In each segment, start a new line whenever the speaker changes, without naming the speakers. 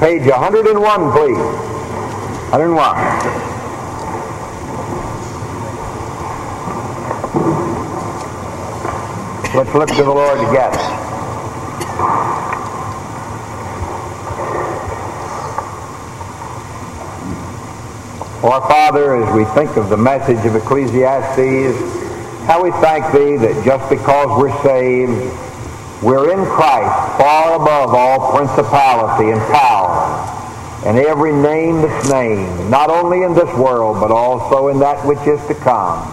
Page 101, please. 101. Let's look to the Lord together. Our Father, as we think of the message of Ecclesiastes, how we thank Thee that just because we're saved, we're in Christ far above all principality and power and every name that's named, not only in this world, but also in that which is to come.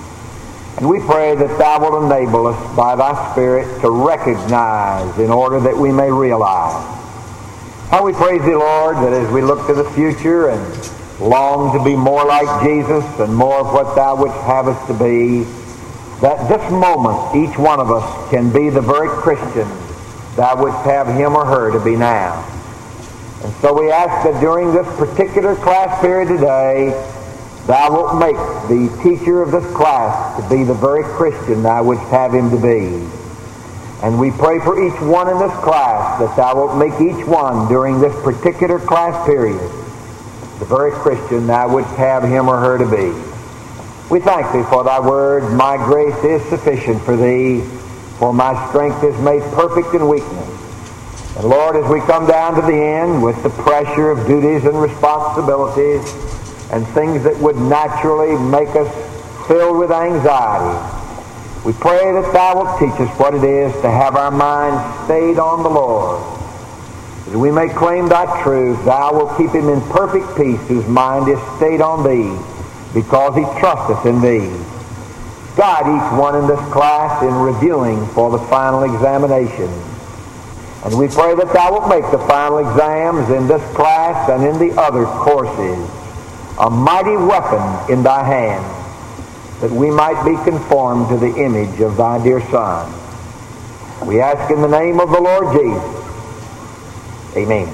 And we pray that Thou wilt enable us by Thy Spirit to recognize in order that we may realize. How we praise Thee, Lord, that as we look to the future and long to be more like Jesus and more of what Thou wouldst have us to be, that this moment each one of us can be the very Christian Thou wouldst have him or her to be now. And so we ask that during this particular class period today, Thou wilt make the teacher of this class to be the very Christian Thou wouldst have him to be. And we pray for each one in this class that Thou wilt make each one during this particular class period the very Christian Thou wouldst have him or her to be. We thank Thee for Thy word. My grace is sufficient for Thee, for my strength is made perfect in weakness. And Lord, as we come down to the end with the pressure of duties and responsibilities and things that would naturally make us filled with anxiety, we pray that Thou wilt teach us what it is to have our minds stayed on the Lord. That we may claim Thy truth, Thou wilt keep him in perfect peace whose mind is stayed on Thee, because he trusteth in Thee. Guide each one in this class in reviewing for the final examination. And we pray that Thou wilt make the final exams in this class and in the other courses a mighty weapon in Thy hand, that we might be conformed to the image of Thy dear Son. We ask in the name of the Lord Jesus. Amen.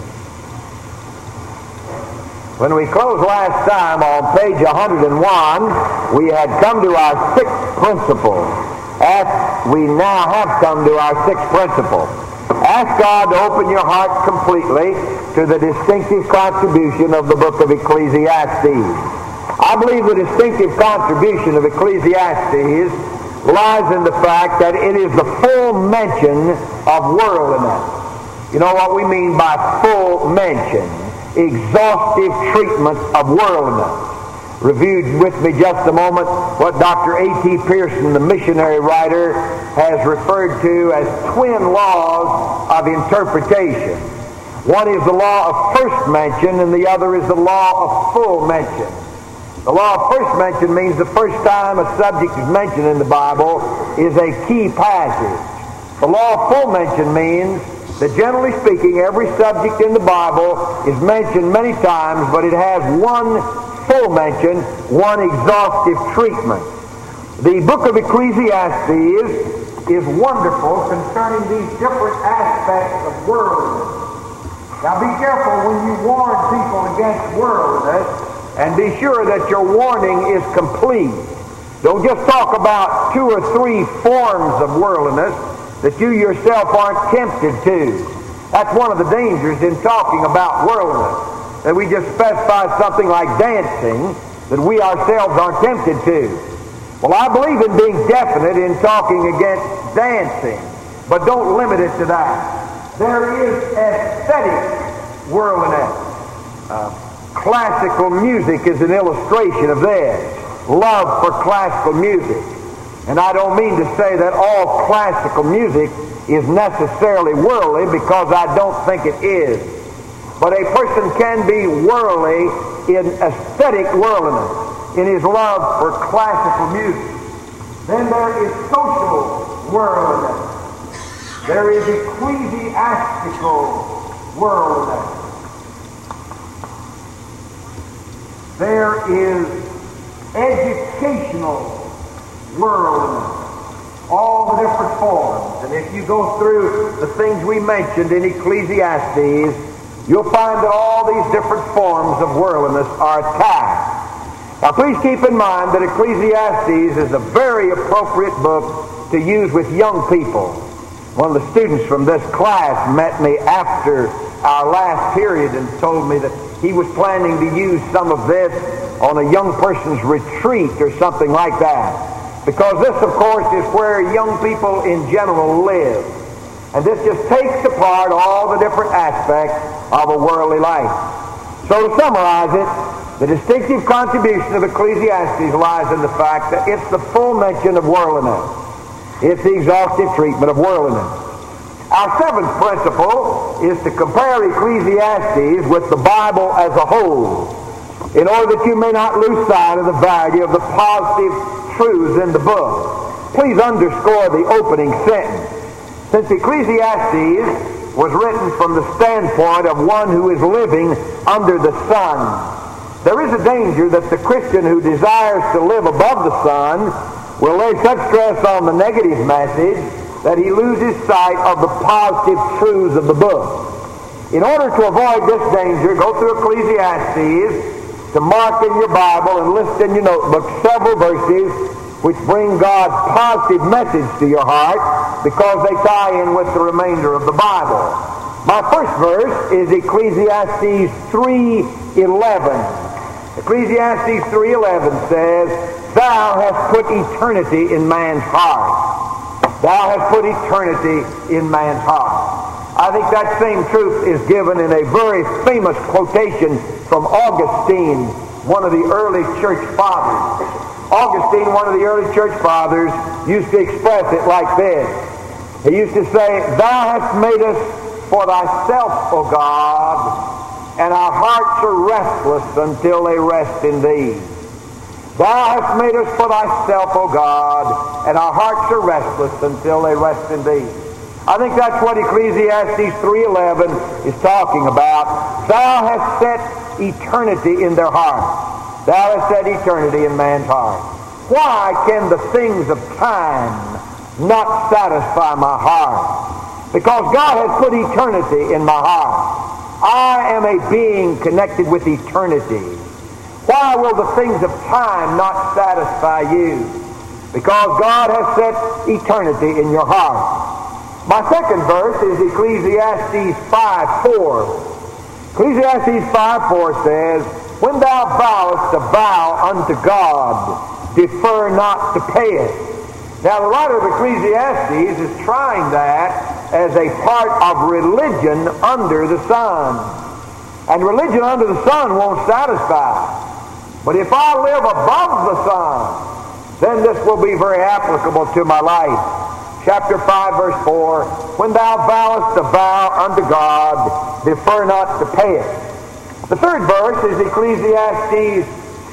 When we closed last time on page 101, we had come to our sixth principle. We now have come to our sixth principle. Ask God to open your heart completely to the distinctive contribution of the book of Ecclesiastes. I believe the distinctive contribution of Ecclesiastes lies in the fact that it is the full mention of worldliness. You know what we mean by full mention? Exhaustive treatment of worldliness. Reviewed with me just a moment what Dr. A.T. Pearson, the missionary writer, has referred to as twin laws of interpretation. One is the law of first mention and the other is the law of full mention. The law of first mention means the first time a subject is mentioned in the Bible is a key passage. The law of full mention means that generally speaking, every subject in the Bible is mentioned many times, but it has one full mention, one exhaustive treatment. The book of Ecclesiastes is wonderful concerning these different aspects of worldliness. Now be careful when you warn people against worldliness, and be sure that your warning is complete. Don't just talk about 2 or 3 forms of worldliness that you yourself aren't tempted to. That's one of the dangers in talking about worldliness, that we just specify something like dancing that we ourselves aren't tempted to. Well, I believe in being definite in talking against dancing, but don't limit it to that. There is aesthetic worldliness. Classical music is an illustration of this. Love for classical music. And I don't mean to say that all classical music is necessarily worldly, because I don't think it is. But a person can be worldly in aesthetic worldliness, in his love for classical music. Then there is social worldliness. There is ecclesiastical worldliness. There is educational worldliness. All the different forms. And if you go through the things we mentioned in Ecclesiastes, you'll find that all these different forms of worldliness are attacked. Now please keep in mind that Ecclesiastes is a very appropriate book to use with young people. One of the students from this class met me after our last period and told me that he was planning to use some of this on a young person's retreat or something like that. Because this, of course, is where young people in general live. And this just takes apart all the different aspects of a worldly life. So to summarize it, the distinctive contribution of Ecclesiastes lies in the fact that it's the full mention of worldliness. It's the exhaustive treatment of worldliness. Our seventh principle is to compare Ecclesiastes with the Bible as a whole, in order that you may not lose sight of the value of the positive truths in the book. Please underscore the opening sentence. Since Ecclesiastes was written from the standpoint of one who is living under the sun, there is a danger that the Christian who desires to live above the sun will lay such stress on the negative message that he loses sight of the positive truths of the book. In order to avoid this danger, go through Ecclesiastes to mark in your Bible and list in your notebook several verses which bring God's positive message to your heart because they tie in with the remainder of the Bible. My first verse is Ecclesiastes 3:11. Ecclesiastes 3:11 says, "Thou hast put eternity in man's heart." Thou hast put eternity in man's heart. I think that same truth is given in a very famous quotation from Augustine, one of the early church fathers. Augustine, one of the early church fathers, used to express it like this. He used to say, "Thou hast made us for thyself, O God, and our hearts are restless until they rest in thee." Thou hast made us for thyself, O God, and our hearts are restless until they rest in thee. I think that's what Ecclesiastes 3:11 is talking about. Thou hast set eternity in their heart. Thou hast set eternity in man's heart. Why can the things of time not satisfy my heart? Because God has put eternity in my heart. I am a being connected with eternity. Why will the things of time not satisfy you? Because God has set eternity in your heart. My second verse is Ecclesiastes 5:4. Ecclesiastes 5:4 says, "When thou vowest a vow unto God, defer not to pay it." Now the writer of Ecclesiastes is trying that as a part of religion under the sun. And religion under the sun won't satisfy. But if I live above the sun, then this will be very applicable to my life. Chapter 5, verse 4, "When thou vowest a vow unto God, defer not to pay it." The third verse is Ecclesiastes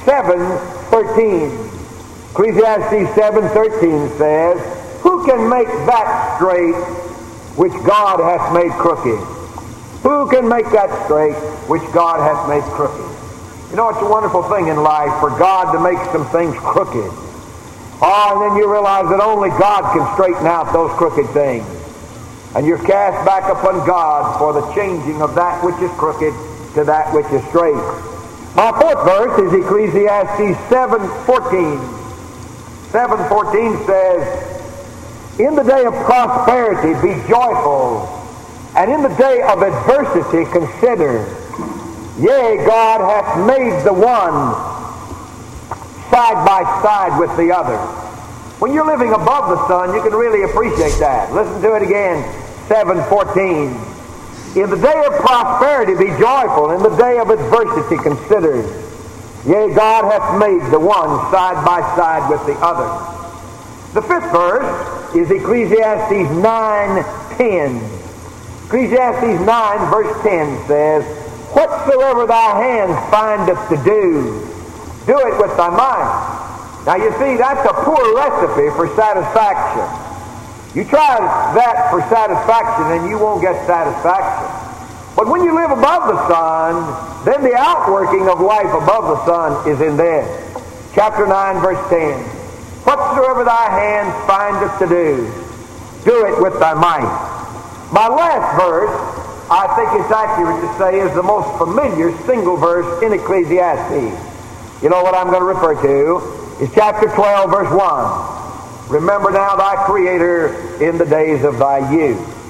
7:13. Ecclesiastes 7:13 says, "Who can make that straight which God hath made crooked?" Who can make that straight which God hath made crooked? You know, it's a wonderful thing in life for God to make some things crooked. Oh, and then you realize that only God can straighten out those crooked things. And you're cast back upon God for the changing of that which is crooked to that which is straight. My fourth verse is Ecclesiastes 7:14. 7:14 says, "In the day of prosperity be joyful, and in the day of adversity consider. Yea, God hath made the one side by side with the other." When you're living above the sun, you can really appreciate that. Listen to it again, 7:14. "In the day of prosperity be joyful, in the day of adversity consider. Yea, God hath made the one side by side with the other." The fifth verse is Ecclesiastes 9:10. Ecclesiastes 9 verse 10 says, "Whatsoever thy hand findeth to do, do it with thy mind." Now you see, that's a poor recipe for satisfaction. You try that for satisfaction and you won't get satisfaction. But when you live above the sun, then the outworking of life above the sun is in this. Chapter 9 verse 10. "Whatsoever thy hand findeth to do, do it with thy might." My last verse, I think it's accurate to say, is the most familiar single verse in Ecclesiastes. You know what I'm going to refer to is chapter 12, verse 1. "Remember now thy Creator in the days of thy youth."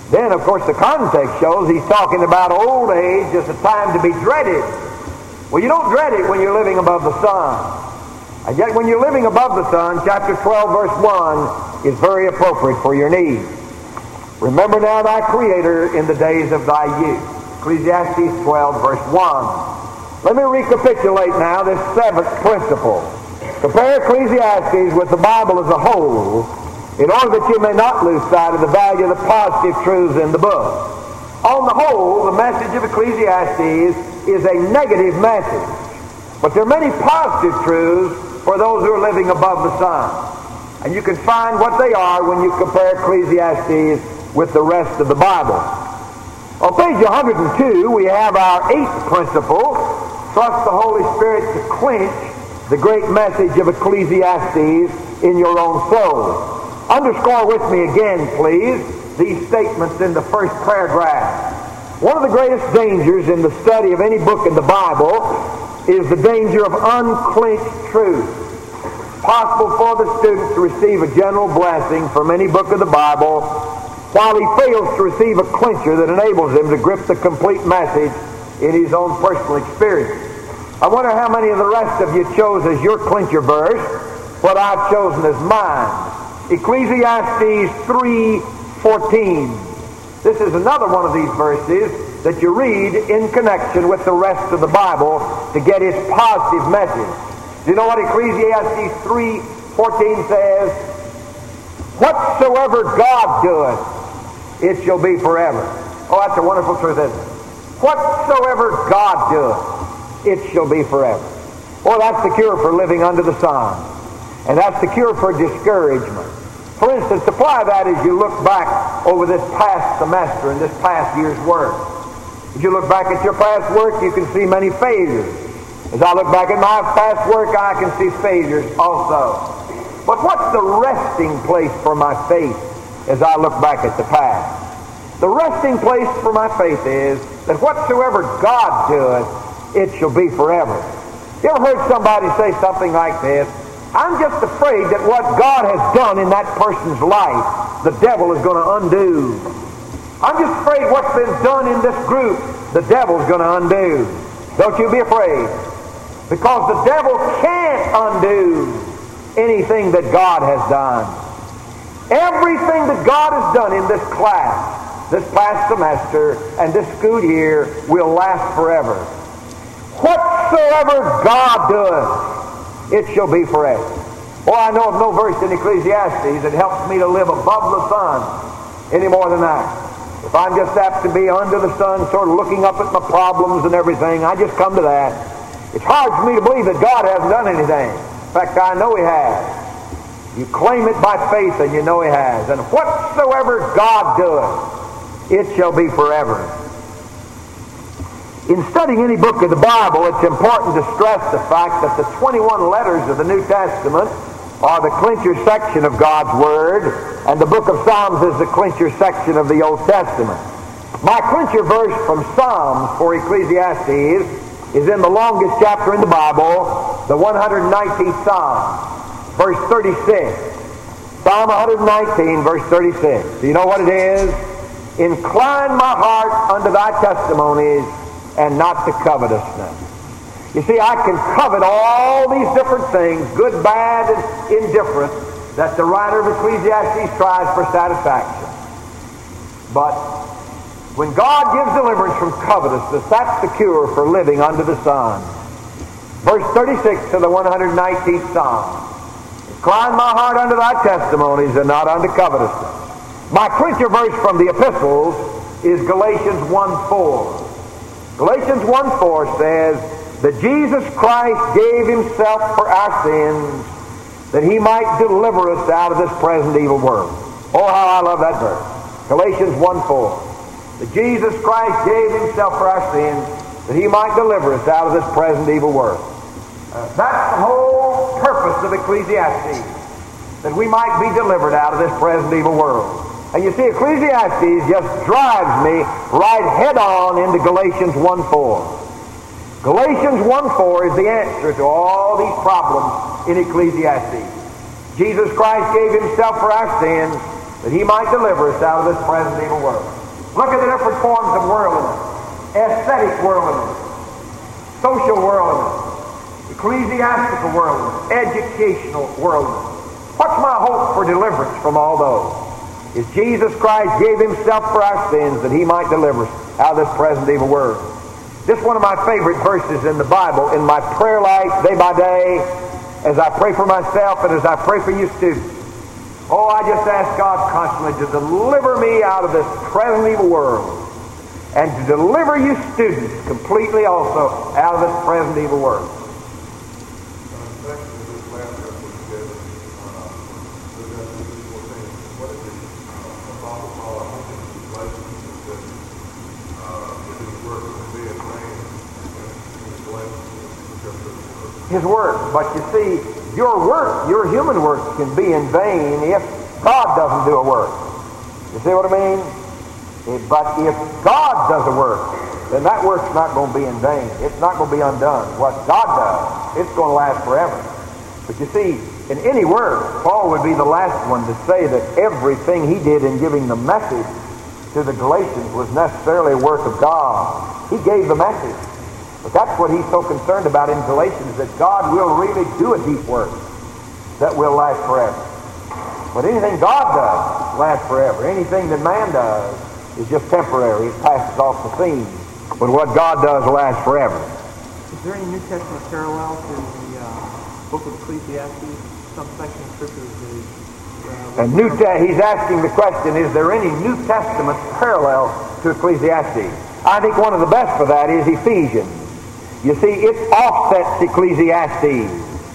Then, of course, the context shows he's talking about old age as a time to be dreaded. Well, you don't dread it when you're living above the sun. And yet when you're living above the sun, chapter 12, verse 1 is very appropriate for your need. Remember now thy Creator in the days of thy youth. Ecclesiastes 12, verse 1. Let me recapitulate now this seventh principle. Compare Ecclesiastes with the Bible as a whole in order that you may not lose sight of the value of the positive truths in the book. On the whole, the message of Ecclesiastes is a negative message. But there are many positive truths for those who are living above the sun. And you can find what they are when you compare Ecclesiastes with the rest of the Bible. On page 102, we have our eighth principle: trust the Holy Spirit to clinch the great message of Ecclesiastes in your own soul. Underscore with me again, please, these statements in the first paragraph. One of the greatest dangers in the study of any book in the Bible is the danger of unclinched truth. It's possible for the student to receive a general blessing from any book of the Bible while he fails to receive a clincher that enables him to grip the complete message in his own personal experience. I wonder how many of the rest of you chose as your clincher verse what I've chosen as mine. Ecclesiastes 3:14. This is another one of these verses that you read in connection with the rest of the Bible to get its positive message. Do you know what Ecclesiastes 3:14 says? Whatsoever God doeth, it shall be forever. Oh, that's a wonderful truth, isn't it? Whatsoever God doeth, it shall be forever. Oh, that's the cure for living under the sun. And that's the cure for discouragement. For instance, apply that as you look back over this past semester and this past year's work. As you look back at your past work, you can see many failures. As I look back at my past work, I can see failures also. But what's the resting place for my faith as I look back at the past? The resting place for my faith is that whatsoever God doeth, it shall be forever. You ever heard somebody say something like this? I'm just afraid that what God has done in that person's life, the devil is going to undo. I'm just afraid what's been done in this group, the devil's going to undo. Don't you be afraid. Because the devil can't undo anything that God has done. Everything that God has done in this class, this past semester, and this school year will last forever. Whatsoever God doeth, it shall be forever. Oh, I know of no verse in Ecclesiastes that helps me to live above the sun any more than that. If I'm just apt to be under the sun, sort of looking up at my problems and everything, I just come to that. It's hard for me to believe that God hasn't done anything. In fact, I know He has. You claim it by faith and you know He has. And whatsoever God doeth, it shall be forever. In studying any book of the Bible, it's important to stress the fact that the 21 letters of the New Testament are the clincher section of God's Word, and the book of Psalms is the clincher section of the Old Testament. My clincher verse from Psalms for Ecclesiastes is in the longest chapter in the Bible, the 119th Psalm, verse 36. Psalm 119, verse 36. Do you know what it is? Incline my heart unto thy testimonies, and not to covetousness. You see, I can covet all these different things, good, bad, and indifferent, that the writer of Ecclesiastes tries for satisfaction. But when God gives deliverance from covetousness, that's the cure for living under the sun. Verse 36 of the 119th Psalm. Incline my heart unto thy testimonies, and not unto covetousness. My clincher verse from the epistles is Galatians 1:4. Galatians 1:4 says that Jesus Christ gave Himself for our sins that He might deliver us out of this present evil world. Oh, how I love that verse. Galatians 1:4. That Jesus Christ gave Himself for our sins that He might deliver us out of this present evil world. That's the whole purpose of Ecclesiastes, that we might be delivered out of this present evil world. And you see, Ecclesiastes just drives me right head on into Galatians 1:4. Galatians 1:4 is the answer to all these problems in Ecclesiastes. Jesus Christ gave Himself for our sins that he might deliver us out of this present evil world. Look at the different forms of worldliness. Aesthetic worldliness, social worldliness, ecclesiastical worldliness, educational worldliness. What's my hope for deliverance from all those? Is Jesus Christ gave himself for our sins that he might deliver us out of this present evil world. This is one of my favorite verses in the Bible in my prayer life day by day, as I pray for myself and as I pray for you students. Oh, I just ask God constantly to deliver me out of this present evil world, and to deliver you students completely also out of this present evil world. His work. But you see, your work, your human work can be in vain if God doesn't do a work. You see what I mean? But if God does a work, then that work's not going to be in vain. It's not going to be undone. What God does, it's going to last forever. But you see, in any work, Paul would be the last one to say that everything he did in giving the message to the Galatians was necessarily a work of God. He gave the message. But that's what he's so concerned about in Galatians, that God will really do a deep work that will last forever. But anything God does lasts forever. Anything that man does is just temporary. It passes off the scene. But what God does lasts forever.
Is there any New Testament parallel to the book of Ecclesiastes? Some section of Scripture
he's asking the question, is there any New Testament parallel to Ecclesiastes? I think one of the best for that is Ephesians. You see, it offsets Ecclesiastes.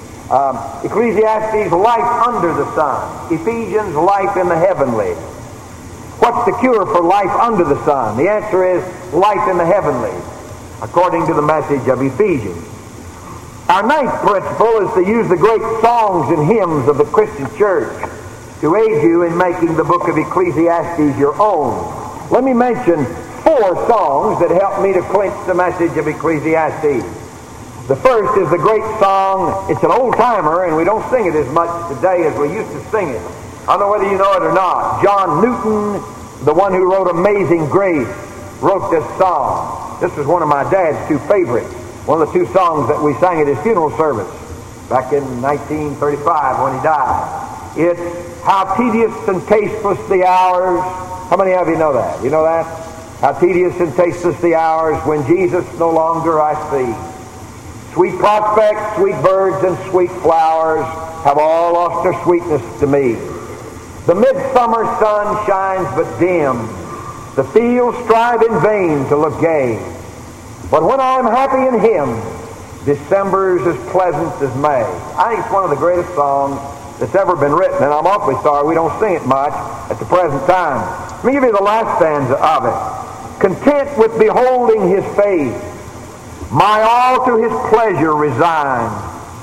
Ecclesiastes, life under the sun. Ephesians, life in the heavenly. What's the cure for life under the sun? The answer is life in the heavenly, according to the message of Ephesians. Our ninth principle is to use the great songs and hymns of the Christian church to aid you in making the book of Ecclesiastes your own. Let me mention 4 songs that help me to clinch the message of Ecclesiastes. The first is the great song. It's an old-timer, and we don't sing it as much today as we used to sing it. I don't know whether you know it or not. John Newton, the one who wrote Amazing Grace, wrote this song. This was one of my dad's 2 favorites. One of the 2 songs that we sang at his funeral service back in 1935 when he died. It's How Tedious and Tasteless the Hours. How many of you know that? You know that? How tedious and tasteless the hours when Jesus no longer I see. Sweet prospects, sweet birds, and sweet flowers have all lost their sweetness to me. The midsummer sun shines but dim. The fields strive in vain to look gay. But when I am happy in Him, December's as pleasant as May. I think it's one of the greatest songs that's ever been written, and I'm awfully sorry we don't sing it much at the present time. Let me give you the last stanza of it. Content with beholding His face, my all to His pleasure resign.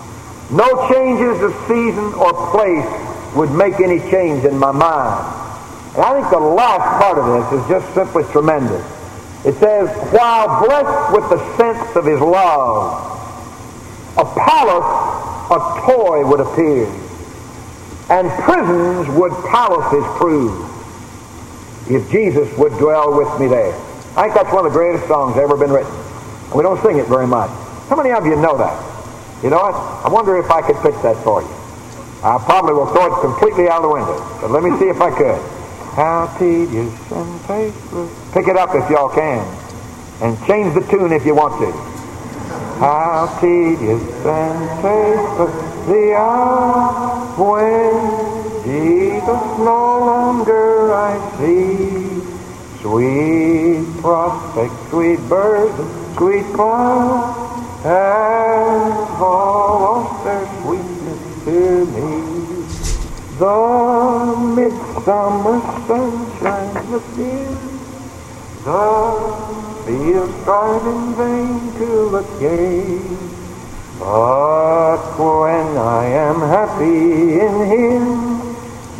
No changes of season or place would make any change in my mind. And I think the last part of this is just simply tremendous. It says, while blessed with the sense of His love, a palace a toy would appear, and prisons would palaces prove, if Jesus would dwell with me there. I think that's one of the greatest songs ever been written. And we don't sing it very much. How many of you know that? You know what? I wonder if I could fix that for you. I probably will throw it completely out of the window. But let me see if I could. How tedious and tasteless. Pick it up if y'all can. And change the tune if you want to. How tedious and tasteless the hour when Jesus no longer I see. Sweet prospect, sweet birds, sweet flowers have all lost their sweetness to me. The midsummer sunshine within, the fields strive in vain to look gay. But when I am happy in Him,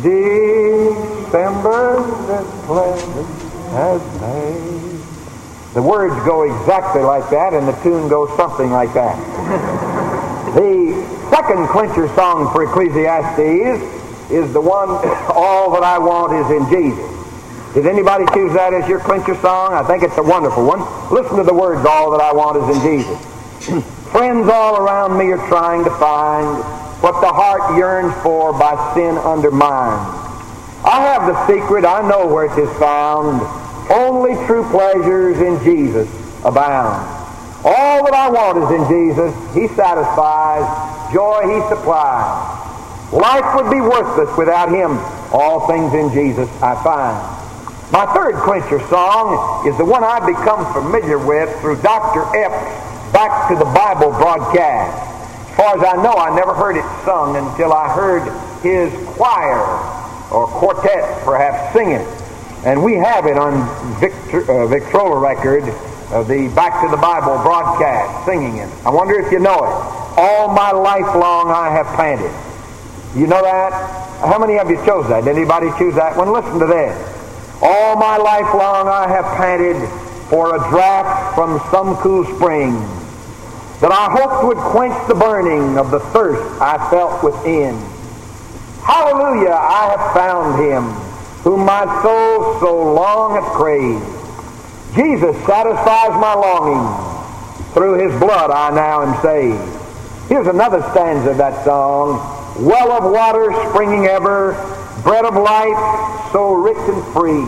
December's as pleasant as May. The words go exactly like that, and the tune goes something like that. The second clincher song for Ecclesiastes is the one, all that I want is in Jesus. Did anybody choose that as your clincher song? I think it's a wonderful one. Listen to the words, all that I want is in Jesus. Friends all around me are trying to find what the heart yearns for by sin undermined. I have the secret, I know where it is found. Only true pleasures in Jesus abound. All that I want is in Jesus. He satisfies, joy He supplies. Life would be worthless without Him. All things in Jesus I find. My third clincher song is the one I've become familiar with through Dr. Epps' Back to the Bible broadcast. As far as I know, I never heard it sung until I heard his choir, or quartet perhaps, singing it. And we have it on Victrola record, the Back to the Bible broadcast, singing it. I wonder if you know it. All my life long I have panted. You know that? How many of you chose that? Did anybody choose that one? Listen to this. All my life long I have panted for a draught from some cool spring, that I hoped would quench the burning of the thirst I felt within. Hallelujah, I have found Him, whom my soul so long hath craved. Jesus satisfies my longing. Through His blood I now am saved. Here's another stanza of that song. Well of water springing ever, bread of life so rich and free,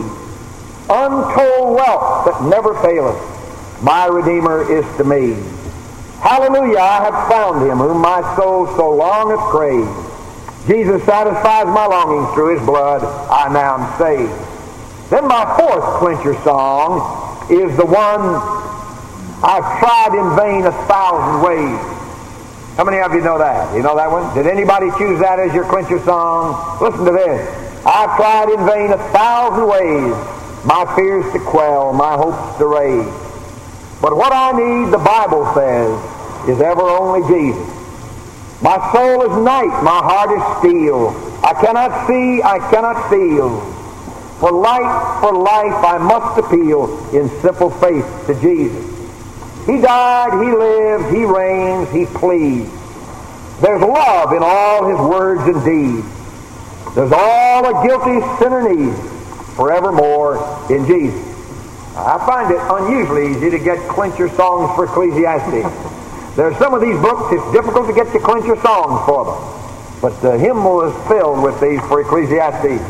untold wealth that never faileth, my Redeemer is to me. Hallelujah, I have found Him, whom my soul so long hath craved. Jesus satisfies my longings, through His blood I now am saved. Then my fourth clincher song is the one I've tried in vain 1,000 ways. How many of you know that? You know that one? Did anybody choose that as your clincher song? Listen to this. I've tried in vain 1,000 ways, my fears to quell, my hopes to raise. But what I need, the Bible says, is ever only Jesus. My soul is night, my heart is steel. I cannot see, I cannot feel. For life, I must appeal in simple faith to Jesus. He died, He lived, He reigns, He pleads. There's love in all His words and deeds. There's all a guilty sinner needs, forevermore in Jesus. I find it unusually easy to get clincher songs for Ecclesiastes. There are some of these books, it's difficult to get the clincher songs for them. But the hymnal is filled with these for Ecclesiastes.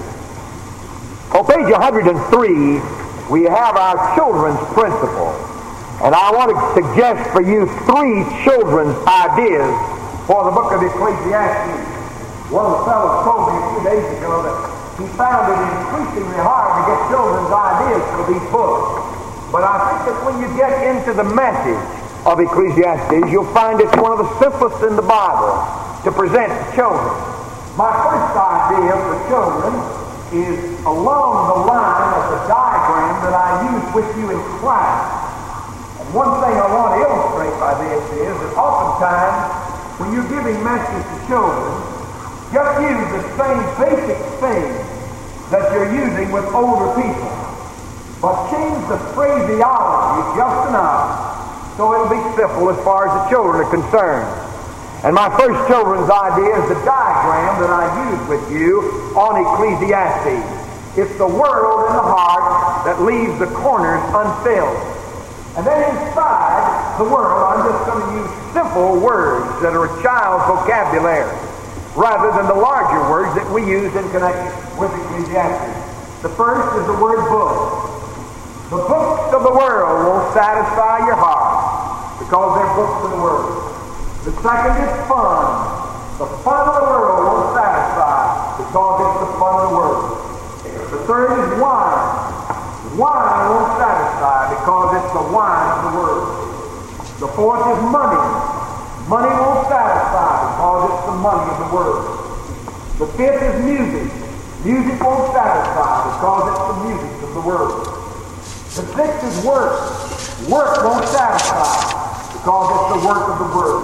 On page 103, we have our children's principle. And I want to suggest for you 3 children's ideas for the book of Ecclesiastes. One of the fellows told me a few days ago that he found it increasingly hard to get children's ideas for these books. But I think that when you get into the message of Ecclesiastes, you'll find it's one of the simplest in the Bible to present to children. My first idea for children is along the line of the diagram that I used with you in class. And one thing I want to illustrate by this is that oftentimes when you're giving messages to children, just use the same basic thing that you're using with older people. But change the phraseology just enough so it'll be simple as far as the children are concerned. And my first children's idea is the diagram that I used with you on Ecclesiastes. It's the world in the heart that leaves the corners unfilled. And then inside the world, I'm just going to use simple words that are a child's vocabulary, rather than the larger words that we use in connection with Ecclesiastes. The first is the word book. The books of the world won't satisfy your heart because they're books of the world. The second is fun. The fun of the world won't satisfy because it's the fun of the world. The third is wine. Wine won't satisfy because it's the wine of the world. The fourth is money. Money won't satisfy because it's the money of the world. The fifth is music. Music won't satisfy because it's the music of the world. The sixth is work. Work won't satisfy because it's the work of the world.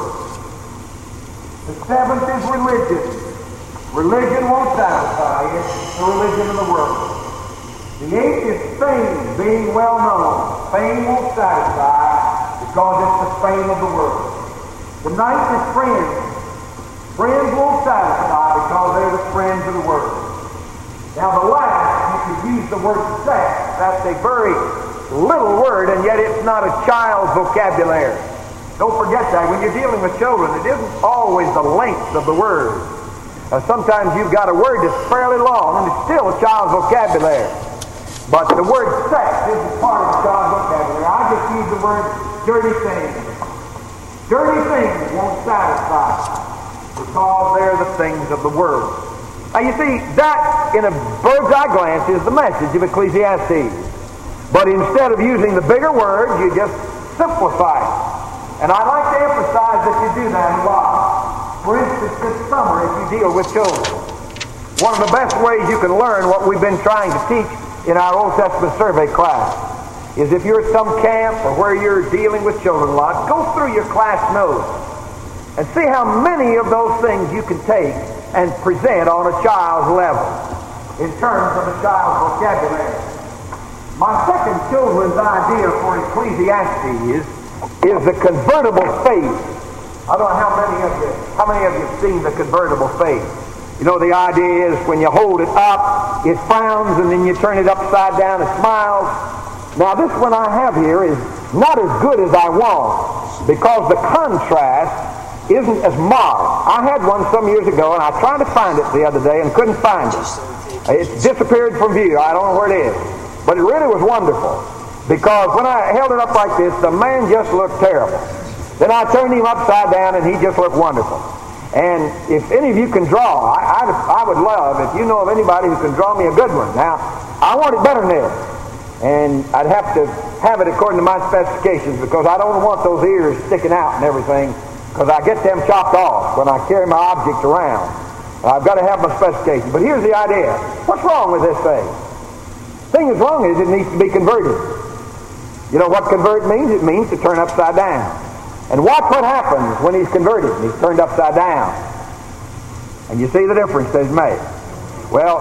The seventh is religion. Religion won't satisfy, it's the religion of the world. The eighth is fame, being well known. Fame won't satisfy because it's the fame of the world. The ninth is friends. Friends won't satisfy because they're the friends of the Word. Now the last, you could use the word sex. That's a very little word, and yet it's not a child's vocabulary. Don't forget that. When you're dealing with children, it isn't always the length of the word. Sometimes you've got a word that's fairly long, and it's still a child's vocabulary. But the word sex isn't part of the child's vocabulary. I just use the word dirty things. Dirty things won't satisfy because they're the things of the world. Now you see, that in a bird's eye glance is the message of Ecclesiastes. But instead of using the bigger words, you just simplify it. And I like to emphasize that you do that a lot. For instance, this summer, if you deal with children, one of the best ways you can learn what we've been trying to teach in our Old Testament survey class is if you're at some camp or where you're dealing with children a lot, go through your class notes and see how many of those things you can take and present on a child's level in terms of a child's vocabulary. My second children's idea for Ecclesiastes is the convertible faith. I don't know how many of you have seen the convertible faith. You know, the idea is when you hold it up, it frowns, and then you turn it upside down, it smiles. Now this one I have here is not as good as I want because the contrast isn't as marked. I had one some years ago, and I tried to find it the other day and couldn't find it. It's disappeared from view. I don't know where it is. But it really was wonderful because when I held it up like this, the man just looked terrible. Then I turned him upside down, and he just looked wonderful. And if any of you can draw, I would love, if you know of anybody who can draw me a good one. Now, I want it better than this. And I'd have to have it according to my specifications because I don't want those ears sticking out and everything because I get them chopped off when I carry my object around. I've got to have my specifications. But here's the idea. What's wrong with this thing? The thing that's wrong is it needs to be converted. You know what convert means? It means to turn upside down. And watch what happens when he's converted and he's turned upside down. And you see the difference that's made. Well,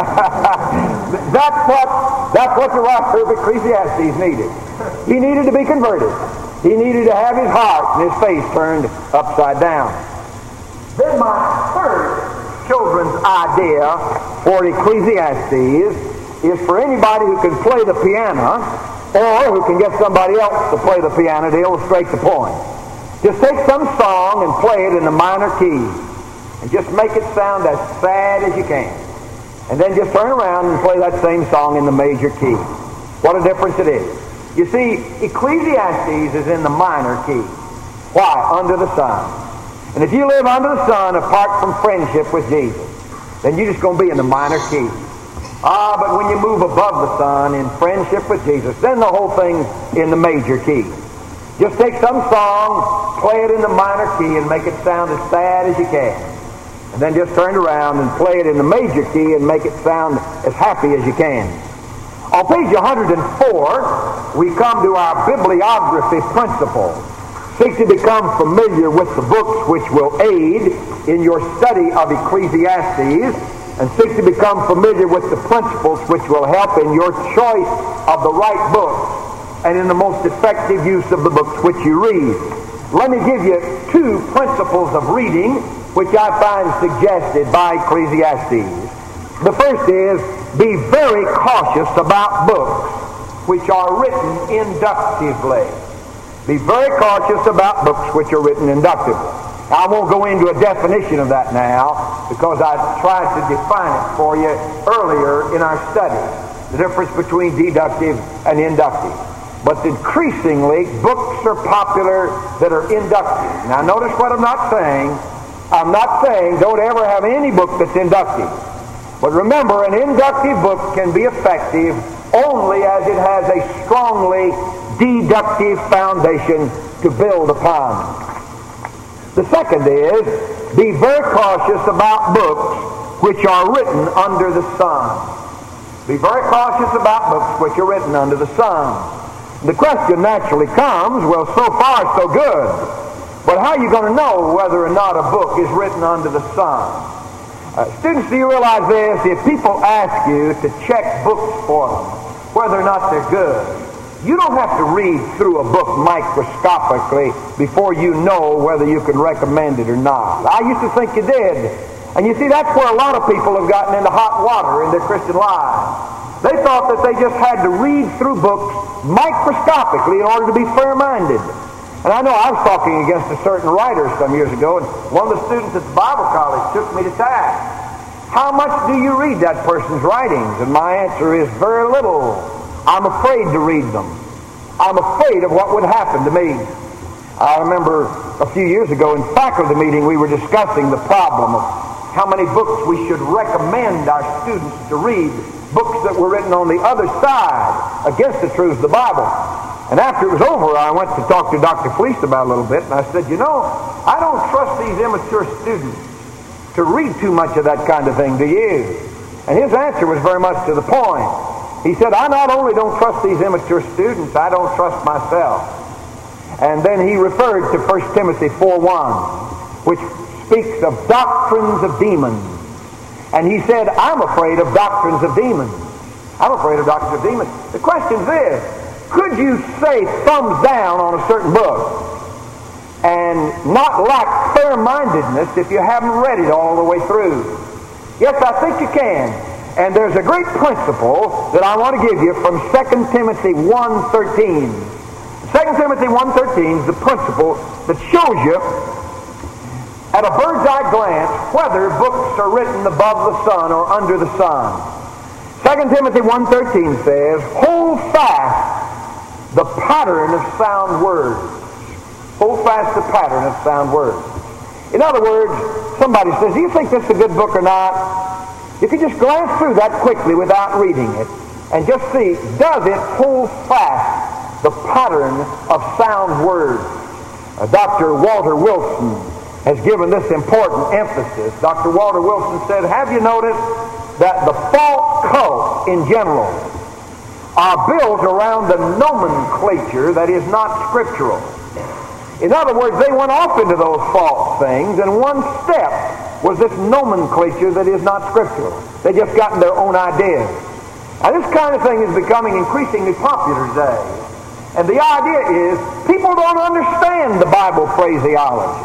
that's what the writer of Ecclesiastes needed. He needed to be converted. He needed to have his heart and his face turned upside down. Then my third children's idea for Ecclesiastes is for anybody who can play the piano or who can get somebody else to play the piano to illustrate the point. Just take some song and play it in the minor key and just make it sound as sad as you can. And then just turn around and play that same song in the major key. What a difference it is. You see, Ecclesiastes is in the minor key. Why? Under the sun. And if you live under the sun apart from friendship with Jesus, then you're just going to be in the minor key. But when you move above the sun in friendship with Jesus, then the whole thing's in the major key. Just take some song, play it in the minor key, and make it sound as sad as you can. And then just turn around and play it in the major key and make it sound as happy as you can. On page 104, we come to our bibliography principle. Seek to become familiar with the books which will aid in your study of Ecclesiastes, and seek to become familiar with the principles which will help in your choice of the right books and in the most effective use of the books which you read. Let me give you two principles of reading which I find suggested by Ecclesiastes. The first is, be very cautious about books which are written inductively. Be very cautious about books which are written inductively. Now, I won't go into a definition of that now because I tried to define it for you earlier in our study, the difference between deductive and inductive. But increasingly, books are popular that are inductive. Now, notice what I'm not saying. I'm not saying don't ever have any book that's inductive. But remember, an inductive book can be effective only as it has a strongly deductive foundation to build upon. The second is, be very cautious about books which are written under the sun. Be very cautious about books which are written under the sun. The question naturally comes, well, so far so good. But how are you going to know whether or not a book is written under the sun? Students, do you realize this? If people ask you to check books for them, whether or not they're good, You don't have to read through a book microscopically before you know whether you can recommend it or not. I used to think you did. And you see, that's where a lot of people have gotten into hot water in their Christian lives. They thought that they just had to read through books microscopically in order to be fair-minded. And I know I was talking against a certain writer some years ago, and one of the students at the Bible college took me to task. How much do you read that person's writings? And my answer is very little. I'm afraid to read them. I'm afraid of what would happen to me. I remember a few years ago in faculty meeting we were discussing the problem of how many books we should recommend our students to read, books that were written on the other side against the truths of the Bible. And after it was over, I went to talk to Dr. Fleece about it a little bit, and I said, I don't trust these immature students to read too much of that kind of thing, do you? And his answer was very much to the point. He said, I not only don't trust these immature students, I don't trust myself. And then he referred to 1 Timothy 4:1, which speaks of doctrines of demons. And he said, I'm afraid of doctrines of demons. I'm afraid of doctrines of demons. The question is this: could you say thumbs down on a certain book and not lack fair-mindedness if you haven't read it all the way through? Yes, I think you can. And there's a great principle that I want to give you from 2 Timothy 1:13. 2 Timothy 1:13 is the principle that shows you at a bird's eye glance whether books are written above the sun or under the sun. 2 Timothy 1:13 says, hold fast the pattern of sound words. Hold fast the pattern of sound words. In other words, somebody says, do you think this is a good book or not? You can just glance through that quickly without reading it and just see, does it hold fast the pattern of sound words? Dr. Walter Wilson has given this important emphasis. Dr. Walter Wilson said, have you noticed that the false cults in general are built around the nomenclature that is not scriptural? In other words, they went off into those false things, and one step was this nomenclature that is not scriptural. They just gotten their own ideas. Now, this kind of thing is becoming increasingly popular today. And the idea is, people don't understand the Bible phraseology.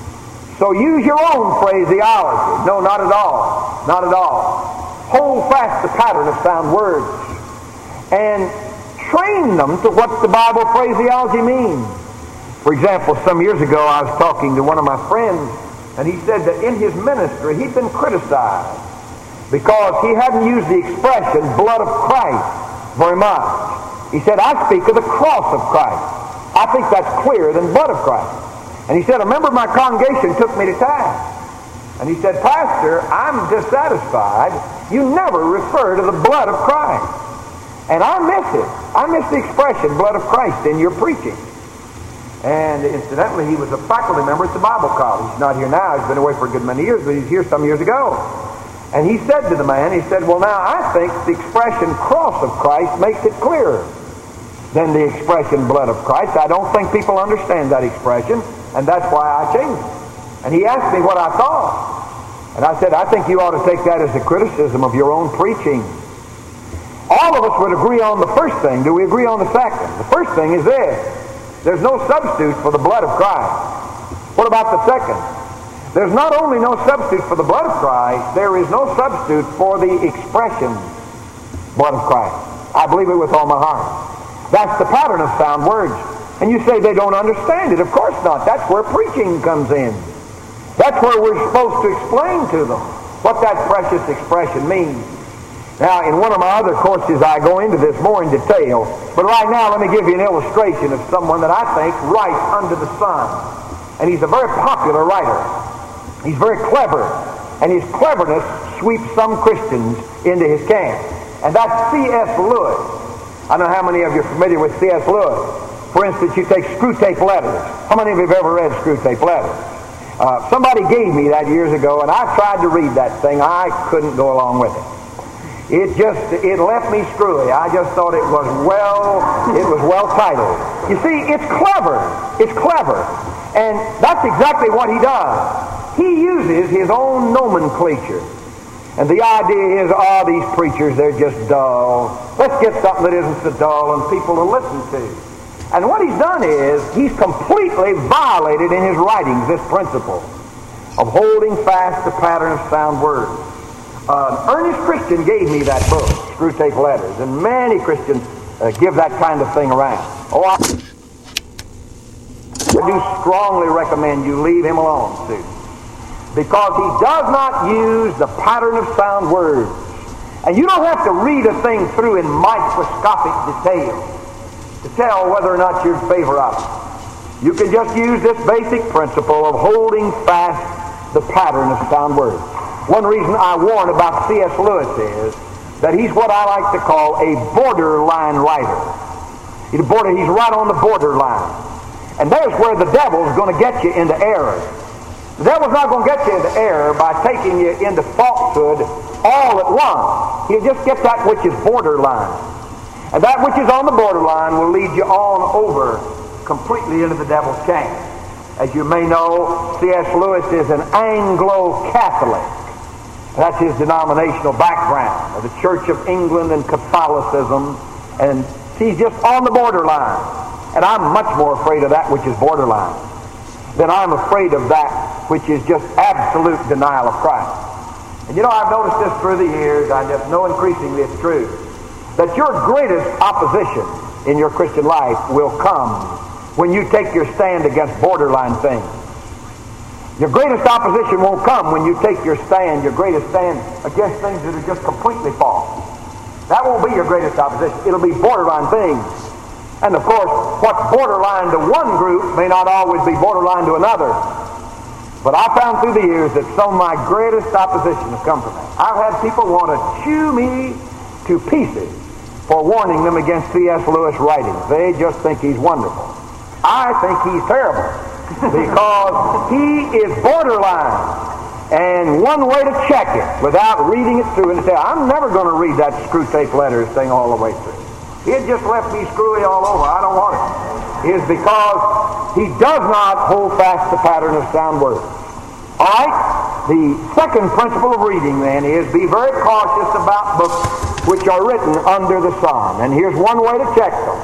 So use your own phraseology. No, not at all. Not at all. Hold fast the pattern of sound words. And train them to what the Bible phraseology means. For example, some years ago I was talking to one of my friends, and he said that in his ministry he'd been criticized because he hadn't used the expression blood of Christ very much. He said, I speak of the cross of Christ. I think that's clearer than blood of Christ. And he said, a member of my congregation took me to task. And he said, Pastor, I'm dissatisfied. You never refer to the blood of Christ. And I miss it. I miss the expression blood of Christ in your preaching. And incidentally, he was a faculty member at the Bible college. He's not here now. He's been away for a good many years, but he's here some years ago. And he said to the man, he said, well, now, I think the expression cross of Christ makes it clearer than the expression blood of Christ. I don't think people understand that expression, and that's why I changed it. And he asked me what I thought. And I said, I think you ought to take that as a criticism of your own preaching. All of us would agree on the first thing. Do we agree on the second? The first thing is this: there's no substitute for the blood of Christ. What about the second? There's not only no substitute for the blood of Christ, there is no substitute for the expression blood of Christ. I believe it with all my heart. That's the pattern of sound words. And you say they don't understand it. Of course not. That's where preaching comes in. That's where we're supposed to explain to them what that precious expression means. Now, in one of my other courses, I go into this more in detail. But right now, let me give you an illustration of someone that I think writes under the sun. And he's a very popular writer. He's very clever. And his cleverness sweeps some Christians into his camp. And that's C.S. Lewis. I don't know how many of you are familiar with C.S. Lewis. For instance, you take Screwtape Letters. How many of you have ever read Screwtape Letters? Somebody gave me that years ago, and I tried to read that thing. I couldn't go along with it. It left me screwy. I just thought it was well titled. You see, it's clever. It's clever. And that's exactly what he does. He uses his own nomenclature. And the idea is, these preachers, they're just dull. Let's get something that isn't so dull and people to listen to. And what he's done is, he's completely violated in his writings this principle of holding fast the pattern of sound words. An earnest Christian gave me that book, Screwtape Letters, and many Christians give that kind of thing around. I do strongly recommend you leave him alone, students, because he does not use the pattern of sound words. And you don't have to read a thing through in microscopic detail to tell whether or not you're in favor of it. You can just use this basic principle of holding fast the pattern of sound words. One reason I warn about C.S. Lewis is that he's what I like to call a borderline writer. He's right on the borderline. And there's where the devil's going to get you into error. The devil's not going to get you into error by taking you into falsehood all at once. He'll just get that which is borderline. And that which is on the borderline will lead you on over completely into the devil's camp. As you may know, C.S. Lewis is an Anglo-Catholic. That's his denominational background, of the Church of England and Catholicism. And he's just on the borderline. And I'm much more afraid of that which is borderline than I'm afraid of that which is just absolute denial of Christ. And you know, I've noticed this through the years, I just know increasingly it's true, that your greatest opposition in your Christian life will come when you take your stand against borderline things. Your greatest opposition won't come when you take your greatest stand against things that are just completely false. That won't be your greatest opposition. It'll be borderline things. And of course, what's borderline to one group may not always be borderline to another. But I found through the years that some of my greatest opposition has come from that. I've had people want to chew me to pieces for warning them against C.S. Lewis writings. They just think he's wonderful. I think he's terrible because he is borderline. And one way to check it without reading it through and say, I'm never going to read that Screwtape Letters thing all the way through. It just left me screwy all over. I don't want it. Is because he does not hold fast the pattern of sound words. All right? The second principle of reading then is be very cautious about books which are written under the sun. And here's one way to check them.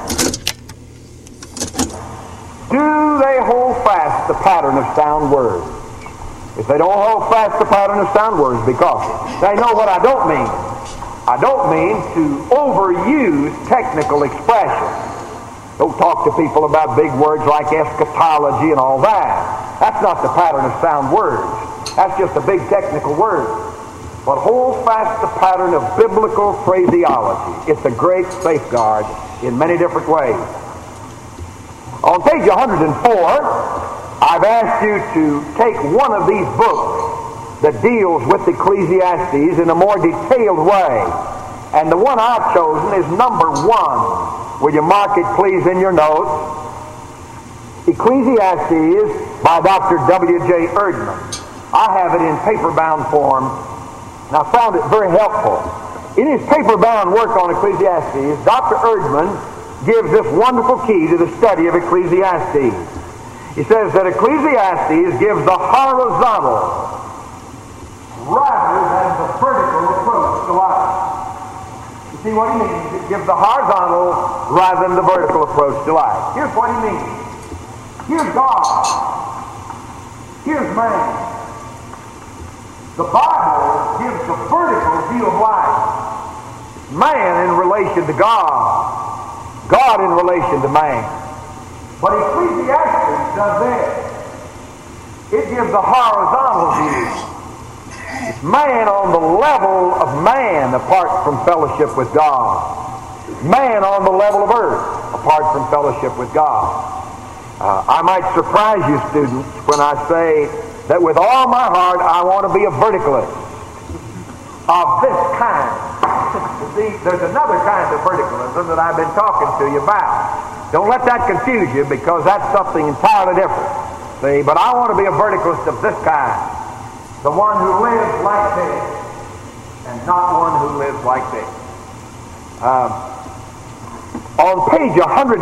Do they hold fast the pattern of sound words? If they don't hold fast the pattern of sound words, because they know what I don't mean. I don't mean to overuse technical expression. Don't talk to people about big words like eschatology and all that. That's not the pattern of sound words. That's just a big technical word. But hold fast the pattern of biblical phraseology. It's a great safeguard in many different ways. On page 104, I've asked you to take one of these books that deals with Ecclesiastes in a more detailed way. And the one I've chosen is number 1. Will you mark it, please, in your notes? Ecclesiastes by Dr. W.J. Erdman. I have it in paper-bound form, and I found it very helpful. In his paper-bound work on Ecclesiastes, Dr. Erdman gives this wonderful key to the study of Ecclesiastes. He says that Ecclesiastes gives the horizontal rather than the vertical approach to life. You see what he means? It gives the horizontal rather than the vertical approach to life. Here's what he means. Here's God. Here's man. The Bible gives the vertical view of life. Man in relation to God. God in relation to man. But Ecclesiastes does this. It gives the horizontal view. It's man on the level of man apart from fellowship with God. Man on the level of earth apart from fellowship with God. I might surprise you, students, when I say that with all my heart I want to be a verticalist of this kind. See, there's another kind of verticalism that I've been talking to you about. Don't let that confuse you, because that's something entirely different. See, but I want to be a verticalist of this kind. The one who lives like this, and not one who lives like this. On page 105,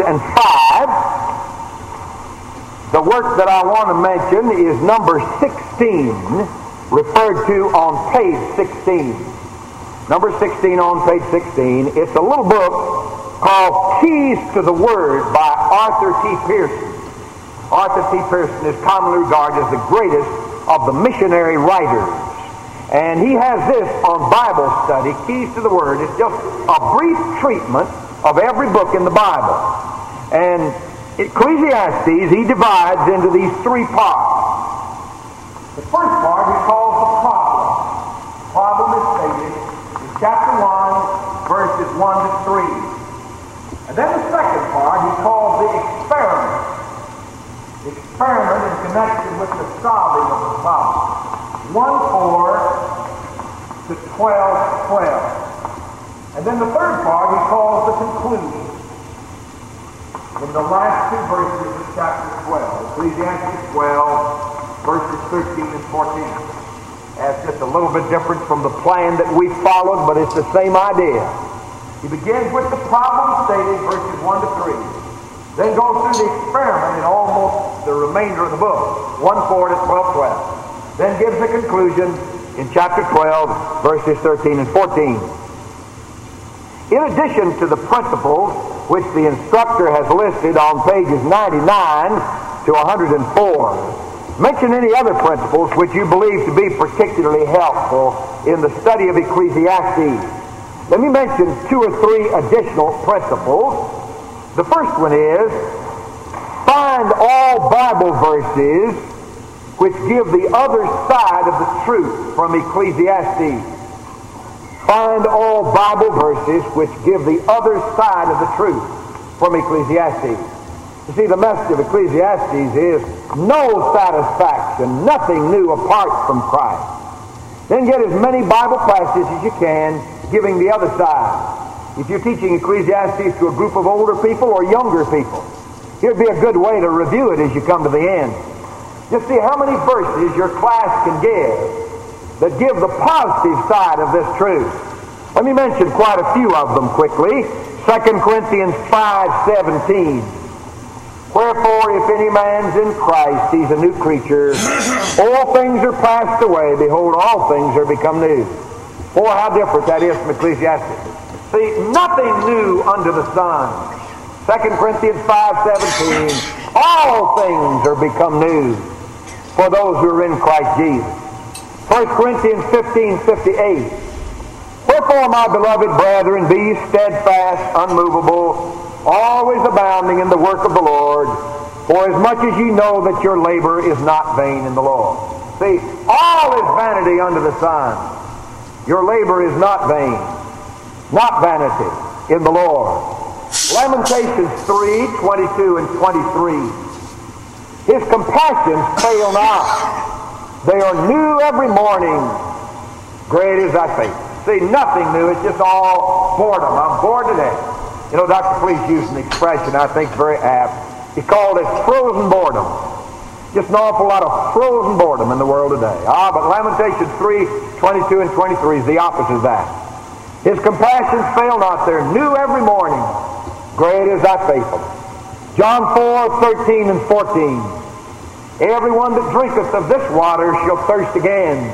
the work that I want to mention is number 16 referred to on page 16. Number 16 on page 16. It's a little book called Keys to the Word by Arthur T. Pierson. Arthur T. Pierson is commonly regarded as the greatest of the missionary writers. And he has this on Bible study, Keys to the Word. It's just a brief treatment of every book in the Bible. And Ecclesiastes, he divides into these three parts. The first part he calls the problem. The problem is stated in chapter 1, verses 1 to 3. And then the second part he calls the experiment. The experiment is connected with the solving of the problem. 1:4 to 12:12. And then the third part he calls the conclusion. In the last two verses of chapter 12, Ecclesiastes 12, verses 13 and 14. That's just a little bit different from the plan that we followed, but it's the same idea. He begins with the problem stated, verses 1 to 3. Then goes through the experiment in almost the remainder of the book, 1:4 to 12:12. Then gives the conclusion in chapter 12, verses 13 and 14. In addition to the principles which the instructor has listed on pages 99 to 104, mention any other principles which you believe to be particularly helpful in the study of Ecclesiastes. Let me mention 2 or 3 additional principles. The first one is, find all Bible verses which give the other side of the truth from Ecclesiastes. Find all Bible verses which give the other side of the truth from Ecclesiastes. You see, the message of Ecclesiastes is no satisfaction, nothing new apart from Christ. Then get as many Bible passages as you can giving the other side. If you're teaching Ecclesiastes to a group of older people or younger people, here'd be a good way to review it as you come to the end. Just see how many verses your class can give that give the positive side of this truth. Let me mention quite a few of them quickly. 2 Corinthians 5:17. Wherefore, if any man's in Christ, he's a new creature. All things are passed away. Behold, all things are become new. Boy, how different that is from Ecclesiastes. See, nothing new under the sun. 2 Corinthians 5:17. All things are become new for those who are in Christ Jesus. 1 Corinthians 15:58. Wherefore, my beloved brethren, be ye steadfast, unmovable, always abounding in the work of the Lord, for as much as ye know that your labor is not vain in the Lord. See, all is vanity under the sun. Your labor is not vain, not vanity in the Lord. Lamentations 3:22 and 23. His compassions fail not. They are new every morning. Great is thy faith. See, nothing new. It's just all boredom. I'm bored to death. You know, Dr. Fleece used an expression I think very apt. He called it frozen boredom. Just an awful lot of frozen boredom in the world today. But Lamentations 3:22 and 23 is the opposite of that. His compassions fail not. They're new every morning. Great is thy faithfulness. John 4:13 and 14. Everyone that drinketh of this water shall thirst again.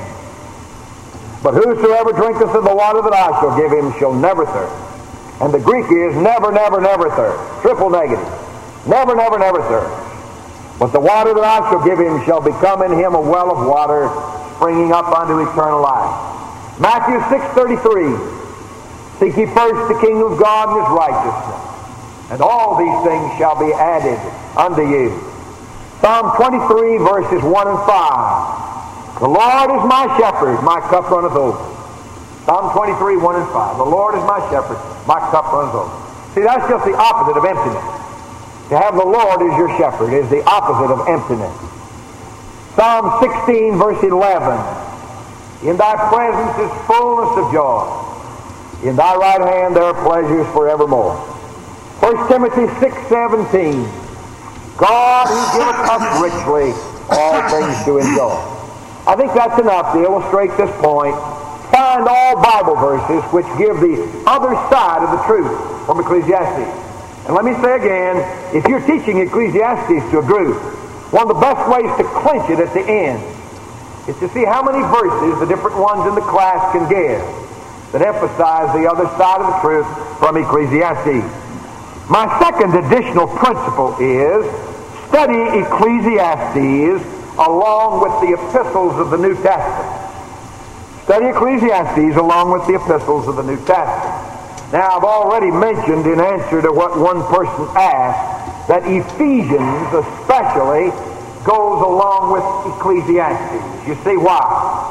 But whosoever drinketh of the water that I shall give him shall never thirst. And the Greek is never, never, never thirst. Triple negative. Never, never, never thirst. But the water that I shall give him shall become in him a well of water springing up unto eternal life. Matthew 6:33. Seek ye first the kingdom of God and his righteousness, and all these things shall be added unto you. Psalm 23, verses 1 and 5. The Lord is my shepherd, my cup runneth over. Psalm 23, 1 and 5. The Lord is my shepherd, my cup runneth over. See, that's just the opposite of emptiness. To have the Lord as your shepherd is the opposite of emptiness. Psalm 16, verse 11. In thy presence is fullness of joy. In thy right hand there are pleasures forevermore. 1 Timothy 6:17. God who giveth us richly all things to enjoy. I think that's enough to illustrate this point. Find all Bible verses which give the other side of the truth from Ecclesiastes. And let me say again, if you're teaching Ecclesiastes to a group, one of the best ways to clinch it at the end is to see how many verses the different ones in the class can give that emphasize the other side of the truth from Ecclesiastes. My second additional principle is study Ecclesiastes along with the epistles of the New Testament. Study Ecclesiastes along with the epistles of the New Testament. Now, I've already mentioned in answer to what one person asked that Ephesians especially goes along with Ecclesiastes. You see why?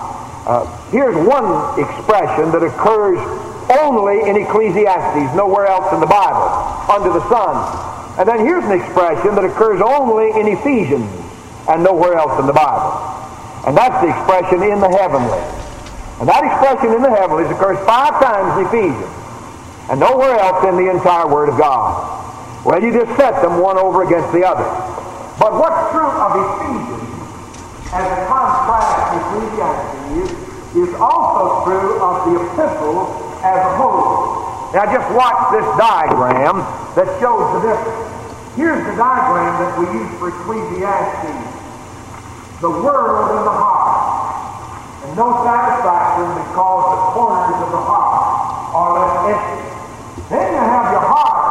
Here's one expression that occurs only in Ecclesiastes, nowhere else in the Bible, under the sun. And then here's an expression that occurs only in Ephesians and nowhere else in the Bible. And that's the expression in the heavenlies. And that expression in the heavenlies occurs 5 times in Ephesians and nowhere else in the entire Word of God. Well, you just set them one over against the other. But what's true of Ephesians as a contrast to Ecclesiastes is also true of the epistles as a whole. Now just watch this diagram that shows the difference. Here's the diagram that we use for Ecclesiastes. The world and the heart. And no satisfaction because the corners of the heart are left empty. Then you have your heart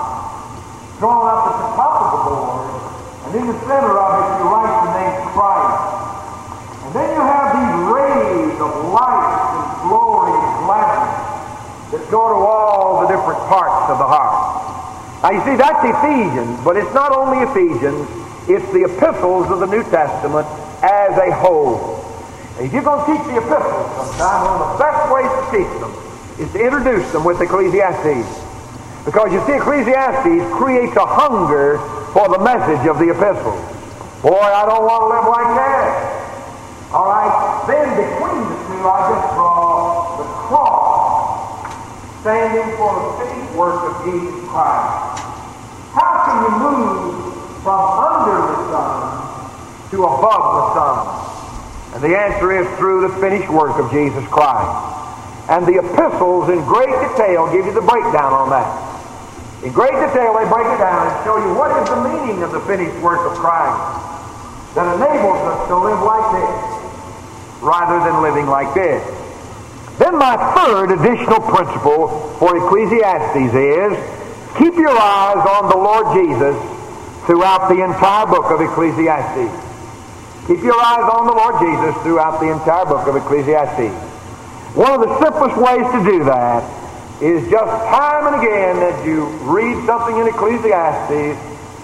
drawn up at the top of the board, and in the center of it you write the name Christ. And then you have these rays of light and glory and gladness that go to all the different parts of the heart. Now you see, that's Ephesians, but it's not only Ephesians, it's the epistles of the New Testament as a whole. And if you're going to teach the epistles sometime, one of the best ways to teach them is to introduce them with Ecclesiastes. Because you see, Ecclesiastes creates a hunger for the message of the epistles. Boy, I don't want to live like that. All right, then between the two, I just draw the cross, standing for the finished work of Jesus Christ. How can you move from under the sun to above the sun? And the answer is through the finished work of Jesus Christ. And the epistles in great detail give you the breakdown on that. In great detail they break it down and show you what is the meaning of the finished work of Christ that enables us to live like this rather than living like this. Then my third additional principle for Ecclesiastes is keep your eyes on the Lord Jesus throughout the entire book of Ecclesiastes. Keep your eyes on the Lord Jesus throughout the entire book of Ecclesiastes. One of the simplest ways to do that is just time and again as you read something in Ecclesiastes,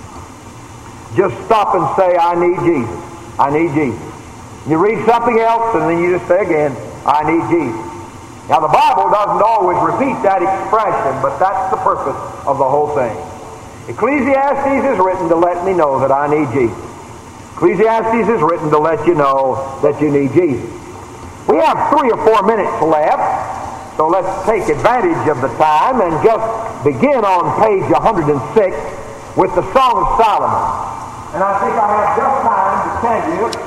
just stop and say, I need Jesus. I need Jesus. You read something else and then you just say again, I need Jesus. Now the Bible doesn't always repeat that expression, but that's the purpose of the whole thing. Ecclesiastes is written to let me know that I need Jesus. Ecclesiastes is written to let you know that you need Jesus. We have 3 or 4 minutes left, so let's take advantage of the time and just begin on page 106 with the Song of Solomon. And I think I have just time to tell you